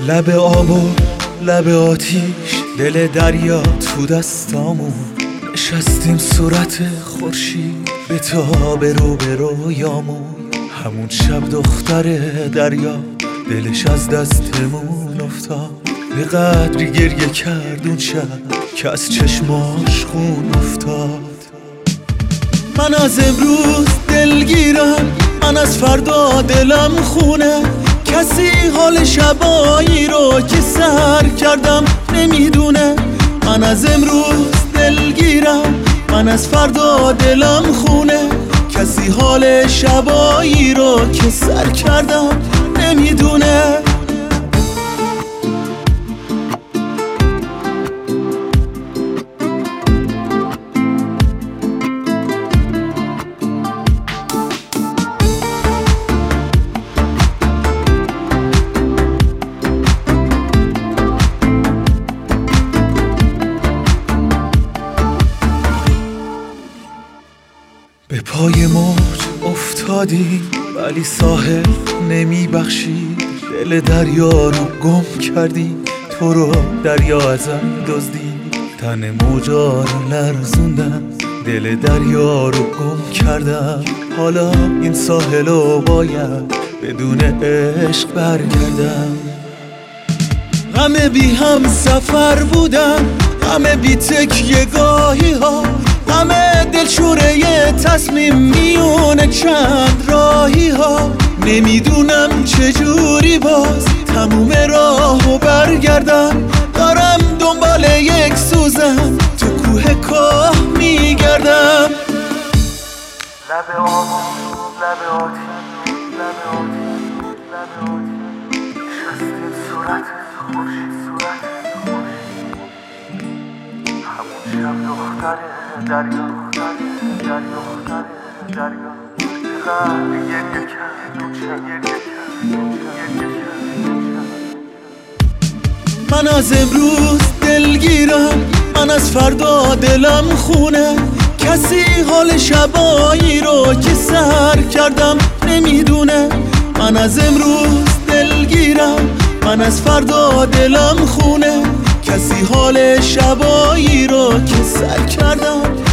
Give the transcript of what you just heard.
لب آب و لب آتیش، دل دریا تو دستامون، نشستیم صورت خورشید به تاب رویامون. همون شب دختر دریا دلش از دستمون افتاد، به قدری گریه کرد اون شب که از چشماش خون افتاد. من از امروز دلگیرم، من از فردا دلم خونه، کسی حال شبایی رو که سر کردم نمیدونه. من از امروز دلگیرم، من از فردا دلم خونه، کسی حال شبایی رو که سر کردم نمیدونه. به پای موج افتادیم ولی ساحل نمیبخشید، دل دریا رو گم کردی، تو رو دریا ازم دزدید. تن موجا رو لرزوندم، دل دریا رو گم کردم، حالا این ساحل رو باید بدون عشق برگردم. غم بی هم سفر بودم، غم بی تکیه گاهی ها، غم دلشوره یه تصمیم میونه چند راهی ها. نمیدونم چجوری باز تموم راهو برگردم، دارم دنبال یک سوزن تو کوه کاه میگردم. لب آب لب آتیش، لب آتیش، لب آتیش، نشستیم صورت خورشید، همون شب دختر دریا من از امروز دلگیرم، من از فردا دلم خونه، کسی حال شبایی رو که سر کردم نمیدونه. من از امروز دلگیرم، من از فردا دلم خونه، کسی حال شبایی رو که سر کردم